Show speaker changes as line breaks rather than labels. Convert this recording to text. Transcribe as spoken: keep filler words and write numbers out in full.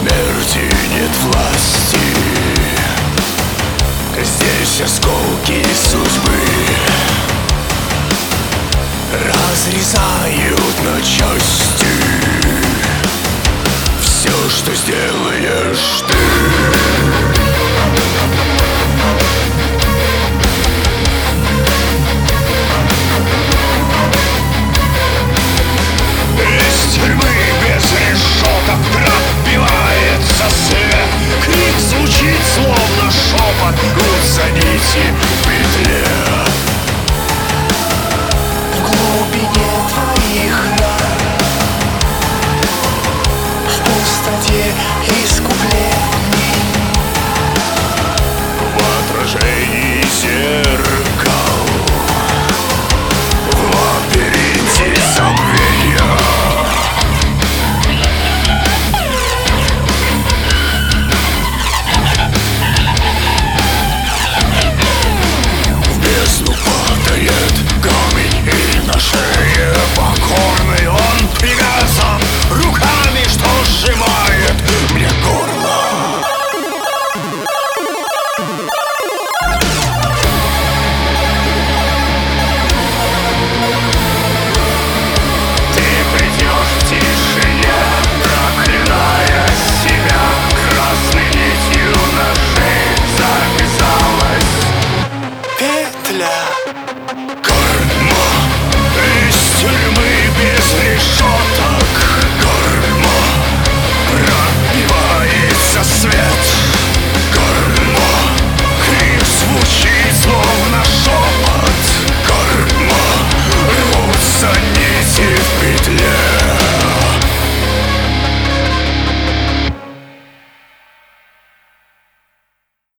смерти нет власти. Здесь осколки судьбы разрезают на части все, что сделаешь ты. Из тюрьмы без решеток пробивается свет. Крик звучит, словно шепот, рвутся нити в петле. В глубине твоих ран, в пустоте и